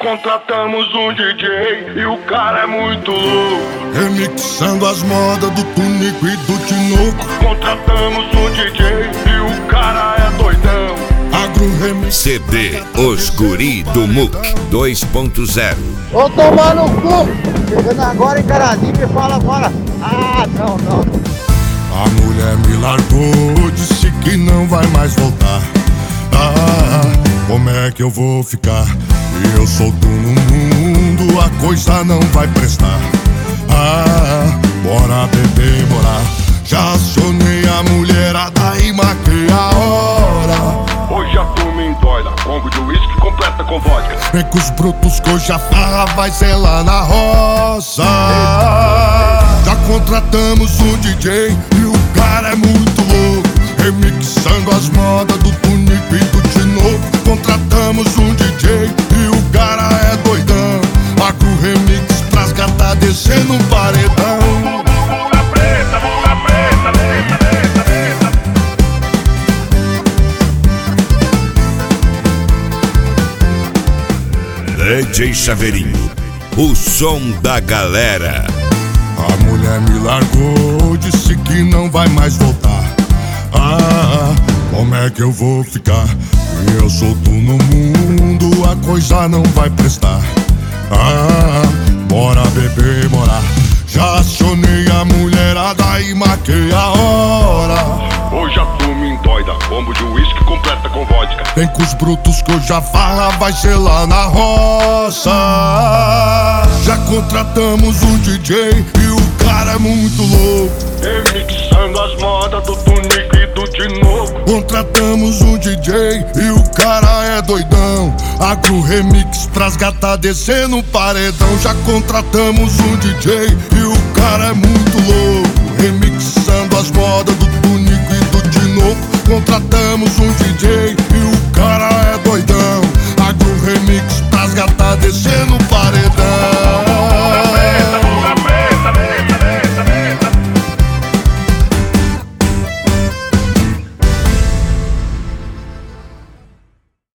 contratamos um DJ e o cara é muito louco, remixando as modas do Tunico e do Tinoco. Contratamos um DJ e o cara é doidão. Agro remix. CD Os Guri do Muc 2.0. Ô, tomar no cu! Chegando agora em Carazinho, me fala agora. Ah, não. A mulher me largou, disse que não vai mais voltar. Como é que eu vou ficar? E eu solto no mundo, a coisa não vai prestar. Bora beber, bora. Já acionei a mulherada e marquei a hora. Hoje a turma endoida, combo de uísque completa com vodka. Vem com os brutos que hoje a farra vai ser lá na roça. Já contratamos um DJ e o cara é muito louco, remixando as modas do Tunico e do Tinoco. Contratamos um DJ e o cara é doidão. Agro remix pras gatas descendo um paredão. Bunda preta, bunda preta, preta, preta. DJ Chaveirinho, o som da galera. A mulher me largou, disse que não vai mais voltar. Como é que eu vou ficar? E eu solto no mundo, a coisa não vai prestar. Bora beber, bora. Já acionei a mulherada e marquei a hora. Hoje a turma endoida, combo de uísque completa com vodka. Vem com os brutos que hoje a farra vai ser lá na roça. Já contratamos um DJ e o cara é muito louco, remixando as modas do Tunico e do Tinoco. Contratamos um DJ e o cara é doidão. Agro remix pras gatas descendo um paredão. Já contratamos um DJ e o cara é muito louco, remixando as modas do Tunico e do Tinoco. Contratamos um DJ e o cara é doidão. Agro remix pras gatas descendo